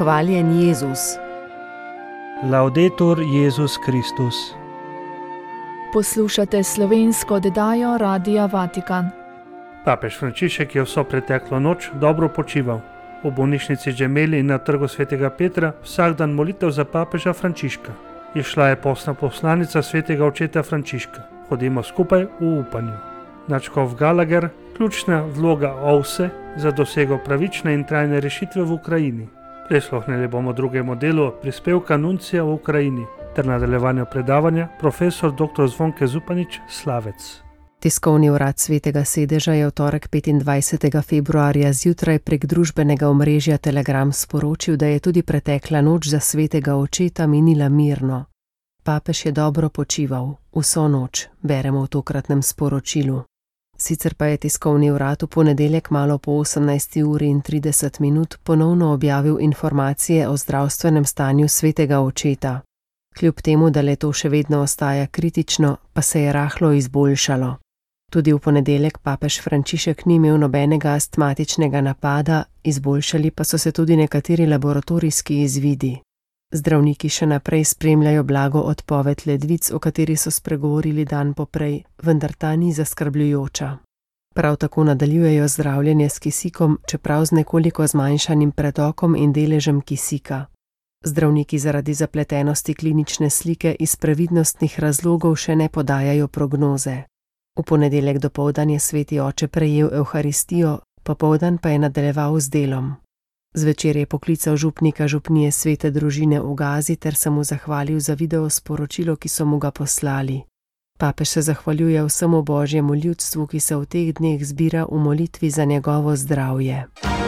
Hvaljen Jezus. Laudetur Jezus Kristus. Poslušate slovensko oddajo Radia Vatikan. Papež Frančišek je vso preteklo noč dobro počival. V bolnišnici Gemelli in na trgu svetega Petra vsak dan molitev za papeža Frančiška. Išla je postna poslanica svetega očeta Frančiška. Hodimo skupaj v upanju. Nadškof Gallagher, ključna vloga OVSE za dosego pravične in trajne rešitve v Ukrajini. Prisluhnili bomo drugemu delu prispevka nuncija v Ukrajini ter nadaljevanju predavanja profesor dr. Zvonke Zupanič Slavec. Tiskovni urad Svetega sedeža je v torek 25. februarja zjutraj prek družbenega omrežja Telegram sporočil, da je tudi pretekla noč za svetega očeta minila mirno. Papež je dobro počival, vso noč, beremo v tokratnem sporočilu. Sicer pa je tiskovni urad v ponedeljek malo po 18:30 ponovno objavil informacije o zdravstvenem stanju svetega očeta. Kljub temu, da le to še vedno ostaja kritično, pa se je rahlo izboljšalo. Tudi v ponedeljek papež Frančišek ni imel nobenega astmatičnega napada, izboljšali pa so se tudi nekateri laboratorijski izvidi. Zdravniki še naprej spremljajo blago odpoved ledvic, o kateri so spregovorili dan poprej, vendar ta ni zaskrbljujoča. Prav tako nadaljujejo zdravljenje s kisikom, čeprav z nekoliko zmanjšanim pretokom in deležem kisika. Zdravniki zaradi zapletenosti klinične slike iz previdnostnih razlogov še ne podajajo prognoze. V ponedeljek dopoldan je sveti oče prejel evharistijo, popoldan pa je nadaljeval z delom. Zvečer je poklical župnika župnije svete družine v Gazi ter se mu zahvalil za video sporočilo, ki so mu ga poslali. Papež se zahvaljuje vsemu božjemu ljudstvu, ki se v teh dneh zbira v molitvi za njegovo zdravje.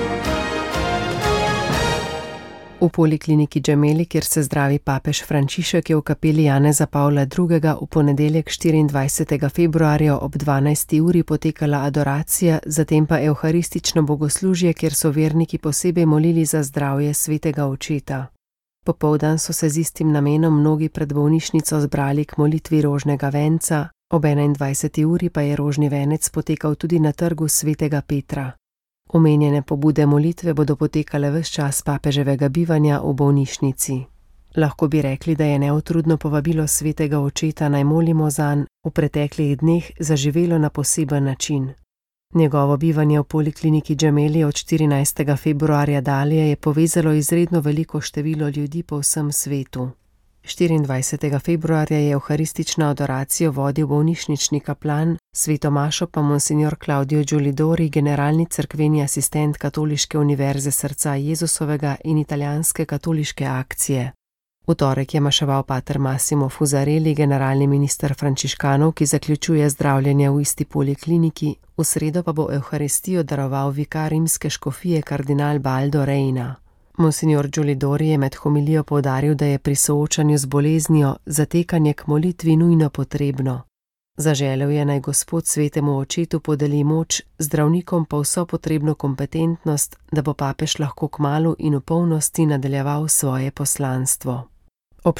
V polikliniki Gemelli, kjer se zdravi papež Frančišek, je v kapeli Janeza Pavla II. V ponedeljek 24. februarja ob 12. uri potekala adoracija, zatem pa evharistično bogoslužje, kjer so verniki posebej molili za zdravje svetega očeta. Popoldan so se z istim namenom mnogi pred bolnišnico zbrali k molitvi rožnega venca, ob 21. uri pa je rožni venec potekal tudi na trgu svetega Petra. Omenjene pobude molitve bodo potekale ves čas papeževega bivanja v bolnišnici. Lahko bi rekli, da je neutrudno povabilo svetega očeta naj molimo zanj v preteklih dneh zaživelo na poseben način. Njegovo bivanje v polikliniki Gemelli od 14. februarja dalje je povezalo izredno veliko število ljudi po vsem svetu. 24. februarja je evharistično adoracijo vodil bolnišnični kaplan, sveto mašo pa monsignor Claudio Giulidori, generalni cerkveni asistent Katoliške univerze srca Jezusovega in italijanske katoliške akcije. V torek je maševal pater Massimo Fusarelli, generalni minister frančiškanov, ki zaključuje zdravljenje v isti polikliniki, v sredo pa bo evharistijo daroval vikar rimske škofije kardinal Baldo Reina. Monsignor Giulidori je med homilijo poudaril, da je pri soočanju z boleznijo zatekanje k molitvi nujno potrebno. Zaželel je naj Gospod svetemu očetu podeli moč, zdravnikom pa vso potrebno kompetentnost, da bo papež lahko kmalu in v polnosti nadaljeval svoje poslanstvo. Ob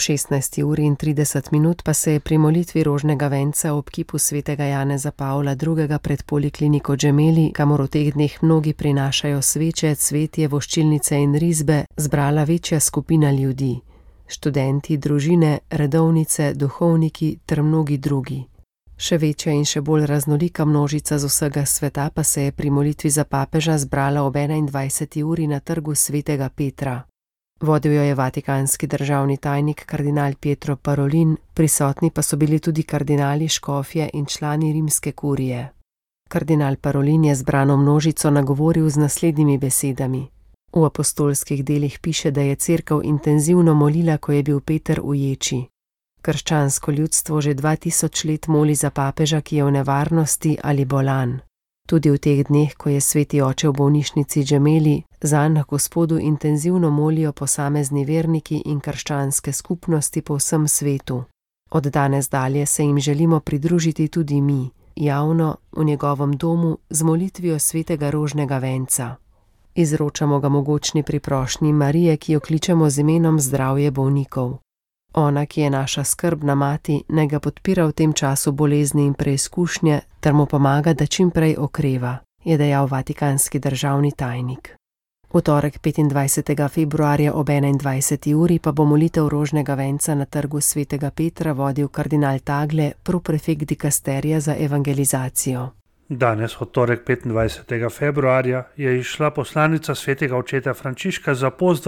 16:30 pa se je pri molitvi rožnega venca ob kipu svetega Janeza Pavla II. Pred polikliniko Gemelli, kamor v teh dneh mnogi prinašajo sveče, cvetje, voščilnice in risbe, zbrala večja skupina ljudi. Študenti, družine, redovnice, duhovniki ter mnogi drugi. Še večja in še bolj raznolika množica z vsega sveta pa se je pri molitvi za papeža zbrala ob 21. uri na trgu svetega Petra. Vodil jo je vatikanski državni tajnik kardinal Pietro Parolin, prisotni pa so bili tudi kardinali, škofje in člani rimske kurije. Kardinal Parolin je zbrano množico nagovoril z naslednjimi besedami. V apostolskih delih piše, da je cerkev intenzivno molila, ko je bil Peter v ječi. Krščansko ljudstvo že 2000 let moli za papeža, ki je v nevarnosti ali bolan. Tudi v teh dneh, ko je sveti oče v bolnišnici Gemelli, zanj na Gospodu intenzivno molijo posamezni verniki in krščanske skupnosti po vsem svetu. Od danes dalje se jim želimo pridružiti tudi mi, javno, v njegovem domu, z molitvijo svetega rožnega venca. Izročamo ga mogočni priprošnji Marije, ki jo kličemo z imenom zdravje bolnikov. Ona, ki je naša skrbna mati, naj ga podpira v tem času bolezni in preizkušnje, ter mu pomaga, da čim prej okreva, je dejal vatikanski državni tajnik. V torek 25. februarja ob 21. uri pa bo molitev rožnega venca na trgu svetega Petra vodil kardinal Tagle, proprefekt dikasterija za evangelizacijo. Danes, v torek 25. februarja, je izšla poslanica svetega očeta Frančiška za post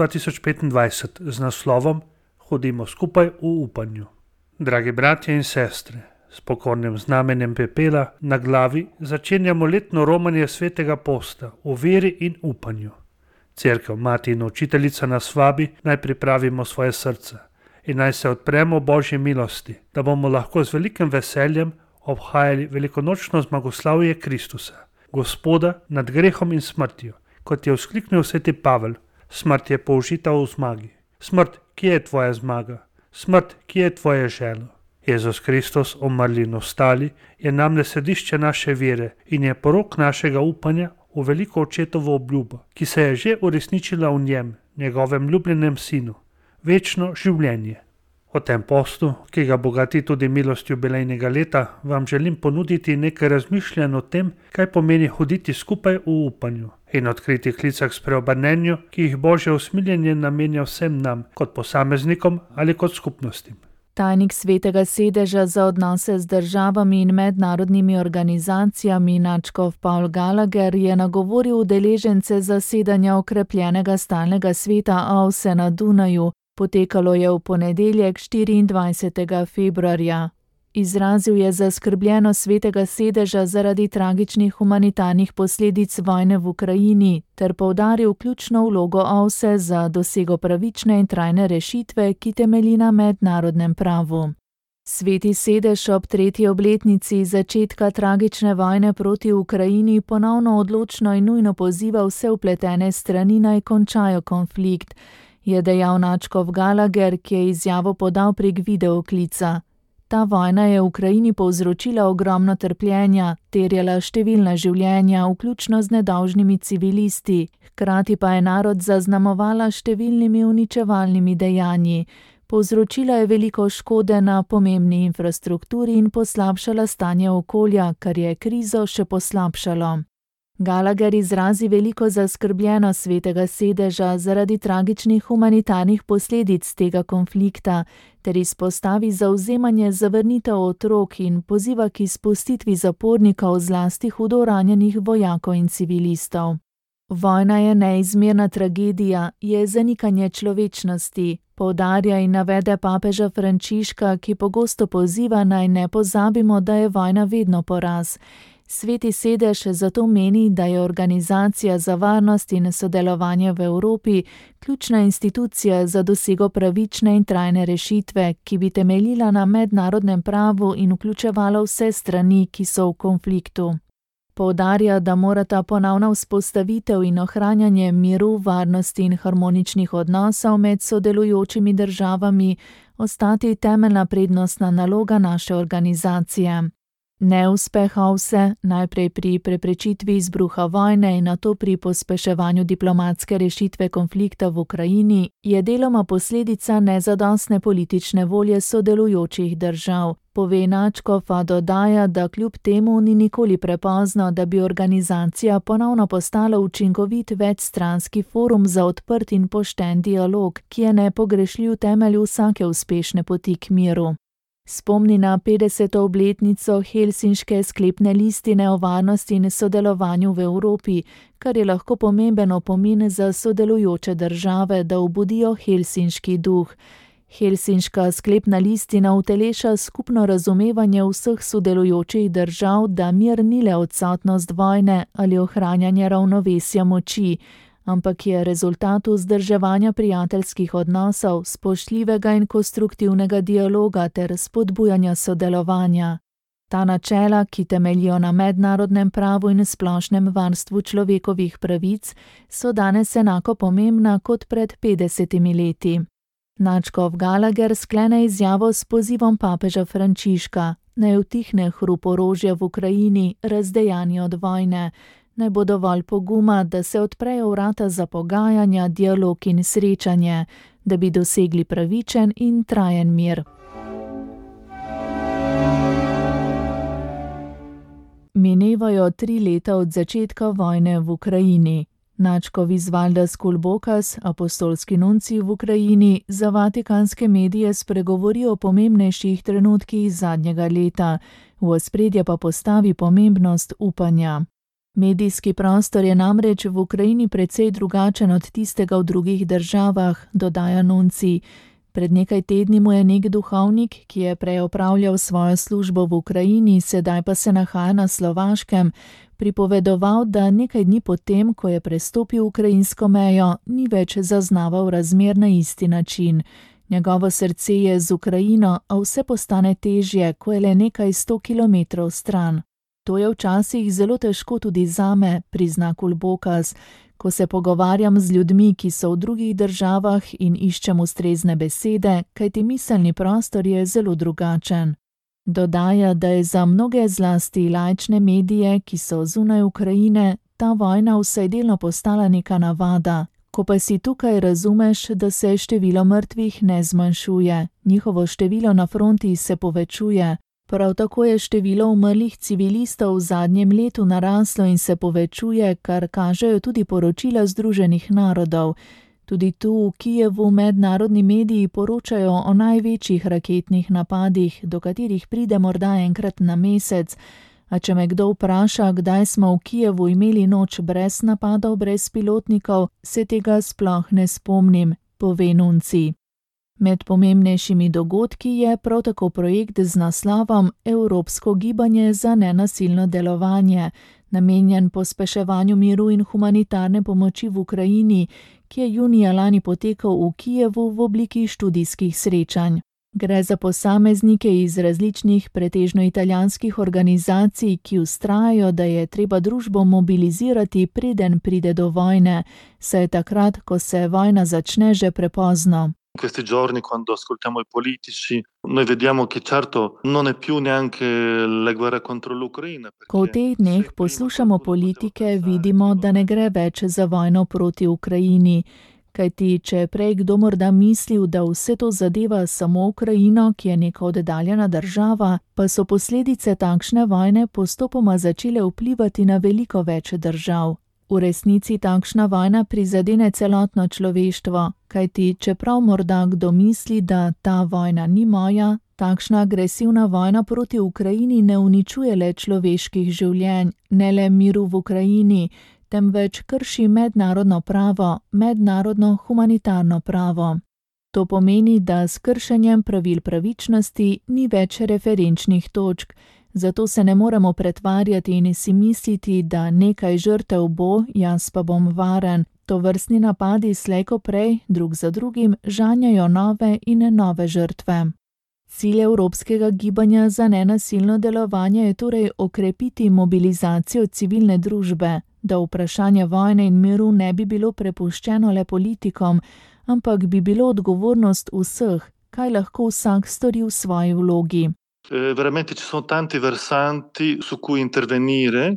2025 z naslovom Hodimo skupaj v upanju. Dragi bratje in sestre, s pokornim znamenjem pepela na glavi začenjamo letno romanje svetega posta v veri in upanju. Cerkev, mati in učiteljica nas vabi, naj pripravimo svoje srca in naj se odpremo Božji milosti, da bomo lahko z velikim veseljem obhajali velikonočno zmagoslavje Kristusa, Gospoda nad grehom in smrtjo, kot je vzkliknil sveti Pavel: smrt je použita v zmagi. Smrt, kje je tvoja zmaga? Smrt, kje je tvoje želo? Jezus Kristus, umrli in ostali, je namle središče naše vere in je porok našega upanja v veliko očetovo obljubo, ki se je že uresničila v njem, njegovem ljubljenem sinu, večno življenje. O tem postu, ki ga bogati tudi milost jubilejnega leta, vam želim ponuditi nekaj razmišljanj o tem, kaj pomeni hoditi skupaj v upanju in odkriti klicah k spreobrnenju, ki jih Božje usmiljenje namenja vsem nam, kot posameznikom ali kot skupnostim. Tajnik Svetega sedeža za odnose z državami in mednarodnimi organizacijami nadškof Paul Gallagher je nagovoril udeležence zasedanja okrepljenega stalnega sveta AUSE na Dunaju. Potekalo je v ponedeljek 24. februarja. Izrazil je zaskrbljenost Svetega sedeža zaradi tragičnih humanitarnih posledic vojne v Ukrajini ter poudaril ključno vlogo AUSE za dosego pravične in trajne rešitve, ki temelji na mednarodnem pravu. Sveti sedež ob 3. obletnici začetka tragične vojne proti Ukrajini ponovno odločno in nujno poziva vse vpletene strani naj končajo konflikt, je dejal nadškof Gallagher, ki je izjavo podal prek videoklica. Ta vojna je v Ukrajini povzročila ogromno trpljenja, terjala številna življenja, vključno z nedolžnimi civilisti, hkrati pa je narod zaznamovala številnimi uničevalnimi dejanji. Povzročila je veliko škode na pomembni infrastrukturi in poslabšala stanje okolja, kar je krizo še poslabšalo. Gallagher izrazi veliko zaskrbljenost Svetega sedeža zaradi tragičnih humanitarnih posledic tega konflikta ter izpostavi zavzemanje za vrnitev otrok in poziva k izpustitvi zapornikov, zlasti hudo ranjenih vojakov in civilistov. Vojna je neizmerna tragedija, je zanikanje človečnosti, poudarja in navede papeža Frančiška, ki pogosto poziva naj ne pozabimo, da je vojna vedno poraz. Sveti sedež zato meni, da je Organizacija za varnost in sodelovanje v Evropi ključna institucija za dosego pravične in trajne rešitve, ki bi temeljila na mednarodnem pravu in vključevala vse strani, ki so v konfliktu. Poudarja, da morata ponovna vzpostavitev in ohranjanje miru, varnosti in harmoničnih odnosov med sodelujočimi državami ostati temeljna prednostna naloga naše organizacije. Neuspeh AUSE, najprej pri preprečitvi izbruha vojne in nato pri pospeševanju diplomatske rešitve konflikta v Ukrajini, je deloma posledica nezadostne politične volje sodelujočih držav. Pove nadškof, a dodaja, da kljub temu ni nikoli prepozno, da bi organizacija ponovno postala učinkovit večstranski forum za odprt in pošten dialog, ki je nepogrešljiv temelj vsake uspešne poti k miru. Spomni na 50. obletnico Helsinške sklepne listine o varnosti in sodelovanju v Evropi, kar je lahko pomemben opomin za sodelujoče države, da obudijo helsinški duh. Helsinška sklepna listina uteleša skupno razumevanje vseh sodelujočih držav, da mir ni le odsotnost vojne ali ohranjanje ravnovesja moči, ampak je rezultat vzdrževanja prijateljskih odnosov, spoštljivega in konstruktivnega dialoga ter spodbujanja sodelovanja. Ta načela, ki temeljijo na mednarodnem pravu in splošnem varstvu človekovih pravic, so danes enako pomembna kot pred 50 leti. Nadškof Gallagher sklene izjavo s pozivom papeža Frančiška, naj utihne hrup orožja v Ukrajini, razdejani od vojne, naj bo dovolj poguma, da se odprejo vrata za pogajanja, dialog in srečanje, da bi dosegli pravičen in trajen mir. Minevajo 3 leta od začetka vojne v Ukrajini. Načko Visvaldas Kulbokas, apostolski nuncij v Ukrajini, za vatikanske medije spregovori o pomembnejših trenutkih zadnjega leta, v ospredje pa postavi pomembnost upanja. Medijski prostor je namreč v Ukrajini precej drugačen od tistega v drugih državah, dodaja nuncij. Pred nekaj tedni mu je nek duhovnik, ki je prej opravljal svojo službo v Ukrajini, sedaj pa se nahaja na Slovaškem, pripovedoval, da nekaj dni potem, ko je prestopil ukrajinsko mejo, ni več zaznaval razmer na isti način. Njegovo srce je z Ukrajino, a vse postane težje, ko je le nekaj 100 kilometrov stran. To je včasih zelo težko tudi zame, prizna Kulbokas, ko se pogovarjam z ljudmi, ki so v drugih državah in iščem ustrezne besede, kajti miselni prostor je zelo drugačen. Dodaja, da je za mnoge zlasti laične medije, ki so zunaj Ukrajine, ta vojna vsaj delno postala neka navada. Ko pa si tukaj, razumeš, da se število mrtvih ne zmanjšuje, njihovo število na fronti se povečuje. Prav tako je število umrlih civilistov v zadnjem letu naraslo in se povečuje, kar kažejo tudi poročila Združenih narodov. Tudi tu v Kijevu mednarodni mediji poročajo o največjih raketnih napadih, do katerih pride morda enkrat na mesec. A če me kdo vpraša, kdaj smo v Kijevu imeli noč brez napadov, brez pilotnikov, se tega sploh ne spomnim, pove nuncij. Med pomembnejšimi dogodki je prav tako projekt z naslovom Evropsko gibanje za nenasilno delovanje, namenjen pospeševanju miru in humanitarne pomoči v Ukrajini, ki je junija lani potekal v Kijevu v obliki študijskih srečanj. Gre za posameznike iz različnih, pretežno italijanskih organizacij, ki vztrajajo, da je treba družbo mobilizirati, preden pride do vojne, saj je takrat, ko se vojna začne, že prepozno. In questi giorni, quando ascoltiamo i politici, noi vediamo che certo non è più neanche la guerra contro l'Ucraina. Ko v teh dneh poslušamo politike, vidimo, da ne gre več za vojno proti Ukrajini. Kajti, če je prej kdo morda mislil, da vse to zadeva samo Ukrajino, ki je neka oddaljena država, pa so posledice takšne vojne postopoma začele vplivati na veliko več držav. V resnici takšna vojna prizadene celotno človeštvo, kajti čeprav morda kdo misli, da ta vojna ni moja, takšna agresivna vojna proti Ukrajini ne uničuje le človeških življenj, ne le miru v Ukrajini, temveč krši mednarodno pravo, mednarodno humanitarno pravo. To pomeni, da s kršenjem pravil pravičnosti ni več referenčnih točk, zato se ne moremo pretvarjati in si misliti, da nekaj žrtev bo, jaz pa bom varen. Tovrstni napadi slej ko prej, drug za drugim, žanjajo nove in nove žrtve. Cilj Evropskega gibanja za nenasilno delovanje je torej okrepiti mobilizacijo civilne družbe, da vprašanje vojne in miru ne bi bilo prepuščeno le politikom, ampak bi bilo odgovornost vseh, kaj lahko vsak stori v svoji vlogi. Veramente ci sono tanti versanti su cui intervenire,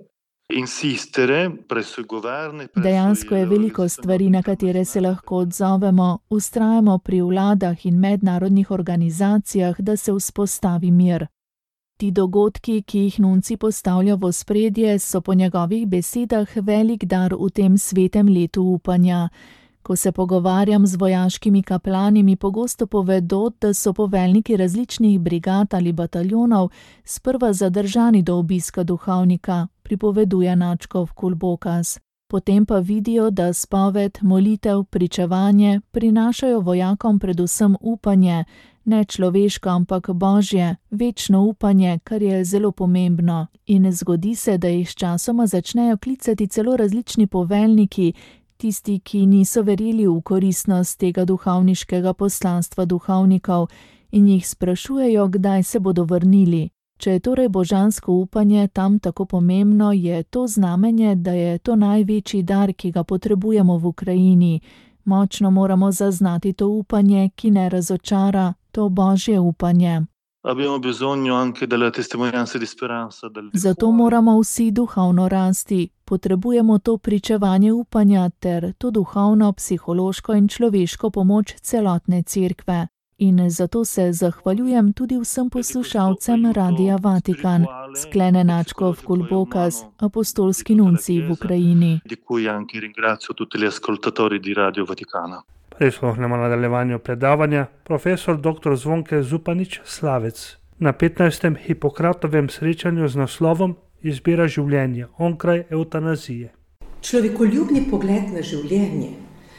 insistere presso i governi. Dejansko je veliko stvari, na katere se lahko odzovemo, vztrajamo pri vladah in mednarodnih organizacijah, da se vzpostavi mir. Ti dogodki, ki jih nuncij postavlja v ospredje, so po njegovih besedah velik dar v tem svetem letu upanja. Ko se pogovarjam z vojaškimi kaplani, mi pogosto povedo, da so poveljniki različnih brigad ali bataljonov sprva zadržani do obiska duhovnika, pripoveduje nadškof Kulbokas. Potem pa vidijo, da spoved, molitev, pričevanje prinašajo vojakom predvsem upanje, ne človeško, ampak božje, večno upanje, kar je zelo pomembno. In zgodi se, da jih sčasoma začnejo klicati celo različni poveljniki, tisti, ki niso verjeli v koristnost tega duhovniškega poslanstva duhovnikov in jih sprašujejo, kdaj se bodo vrnili. Če je torej božansko upanje tam tako pomembno, je to znamenje, da je to največji dar, ki ga potrebujemo v Ukrajini. Močno moramo zaznati to upanje, ki ne razočara, to božje upanje. Abbiamo bisogno anche delle testimonianze di speranza. Zato moramo vsi duhovno rasti. Potrebujemo to pričevanje upanja ter to duhovno, psihološko in človeško pomoč celotne cerkve. In zato se zahvaljujem tudi vsem poslušalcem Radia Vatikan, sklene nadškof Kulbokas, apostolski nuncij v Ukrajini. Di cui anche ringrazio tutti gli ascoltatori di Radio Vaticana. Prisluhnemo nadaljevanju predavanja profesor dr. Zvonke Zupanič Slavec na 15. Hipokratovem srečanju z naslovom Izbira življenja onkraj evtanazije. Človekoljubni pogled na življenje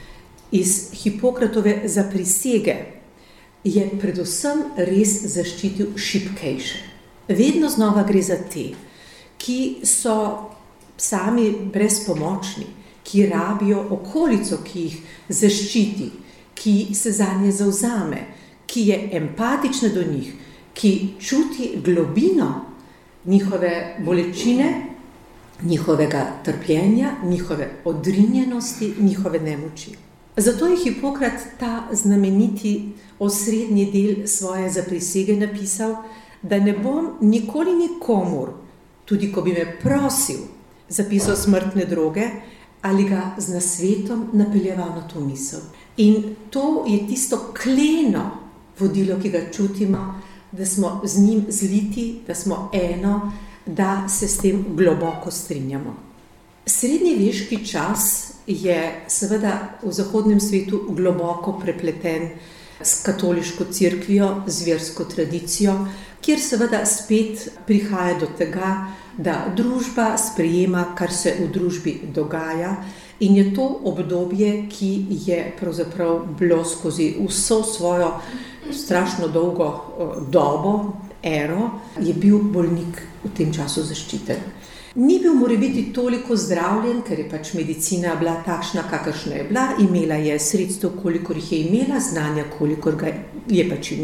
iz Hipokratove zaprisege je predvsem res zaščitil šibkejše. Vedno znova gre za te, ki so sami brezpomočni, ki rabijo okolico, ki jih zaščiti, ki se zanje zavzame, ki je empatična do njih, ki čuti globino njihove bolečine, njihovega trpljenja, njihove odrinjenosti, njihove nemoči. Zato je Hipokrat ta znameniti osrednji del svoje zaprisege napisal, da ne bom nikoli nikomur, tudi ko bi me prosil, zapisal smrtne droge ali ga z nasvetom napeljeval na to misel. In to je tisto kleno vodilo, ki ga čutimo, da smo z njim zliti, da smo eno, da se s tem globoko strinjamo. Srednjeveški čas je seveda v zahodnem svetu globoko prepleten s katoliško cerkvijo, z versko tradicijo, kjer seveda spet prihaja do tega, da družba sprejema, kar se v družbi dogaja, in je to obdobje, ki je pravzaprav bilo skozi vso svojo strašno dolgo dobo, ero, je bil bolnik v tem času zaščiten. Ni bil morebiti toliko zdravljen, ker je pač medicina bila takšna, kakršna je bila, imela je sredstev, kolikor jih je imela, znanja, kolikor ga je pač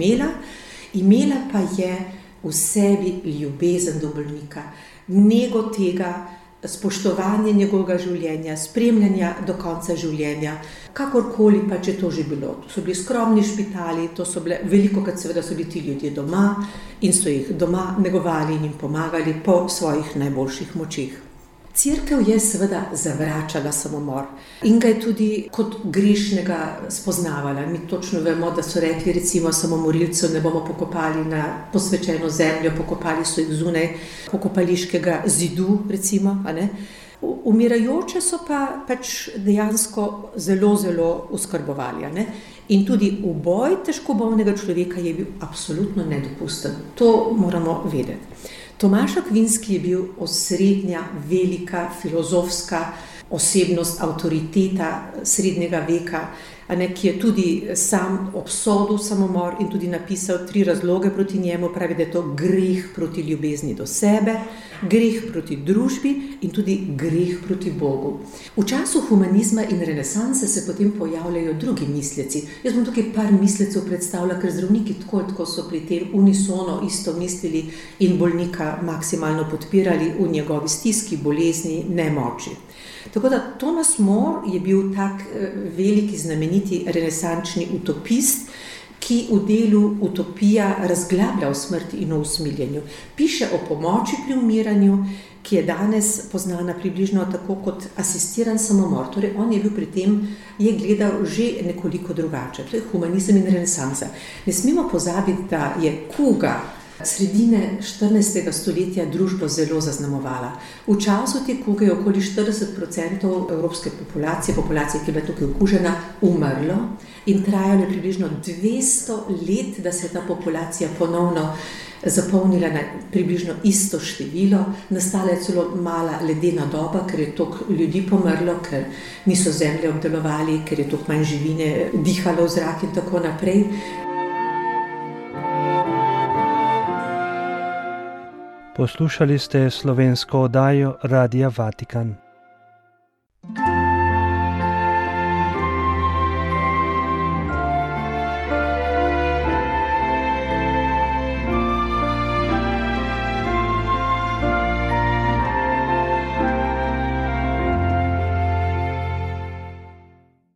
imela pa je v sebi ljubezen do bolnika, nego tega, spoštovanje njegovega življenja, spremljanja do konca življenja, kakorkoli pač je to že bilo. To so bili skromni špitali, to so bile, velikokrat seveda so bili ti ljudje doma in so jih doma negovali in jim pomagali po svojih najboljših močeh. Cerkev je seveda zavračala samomor in ga je tudi kot grešnega spoznavala. Mi točno vemo, da so rekli, recimo, samomorilcev ne bomo pokopali na posvečeno zemljo, pokopali so jih zunaj pokopališkega zidu, recimo, a ne. Umirajoče so pa pač dejansko zelo, zelo oskrbovali, a ne. In tudi uboj težko bolnega človeka je bil absolutno nedopusten. To moramo vedeti. Tomaž Akvinski je bil osrednja, velika, filozofska osebnost, avtoriteta srednjega veka, ki je tudi sam obsodil samomor in tudi napisal 3 razloge proti njemu. Pravi, da je to greh proti ljubezni do sebe, greh proti družbi in tudi greh proti Bogu. V času humanizma in renesanse se potem pojavljajo drugi misleci. Jaz bom tukaj par mislecev predstavila, ker zdravniki tako so pri tem unisono isto mislili in bolnika maksimalno podpirali v njegovi stiski, bolezni, nemoči. Tako da Thomas More je bil tak veliki, znameniti renesančni utopist, ki v delu Utopija razglablja o smrti in o usmiljenju. Piše o pomoči pri umiranju, ki je danes poznana približno tako kot asistiran samomor. Torej, on je bil pri tem, je gledal že nekoliko drugače. To je humanizem in renesansa. Ne smemo pozabiti, da je kuga sredine 14. stoletja družbo zelo zaznamovala. V času te kuge je okoli 40% evropske populacije, ki je bila tukaj okužena, umrlo in trajalo je približno 200 let, da se je ta populacija ponovno zapolnila na približno isto število. Nastala je celo mala ledena doba, ker je toliko ljudi pomrlo, ker niso zemlje obdelovali, ker je toliko manj živine dihalo v zrak in tako naprej. Poslušali ste slovensko oddajo Radia Vatikan.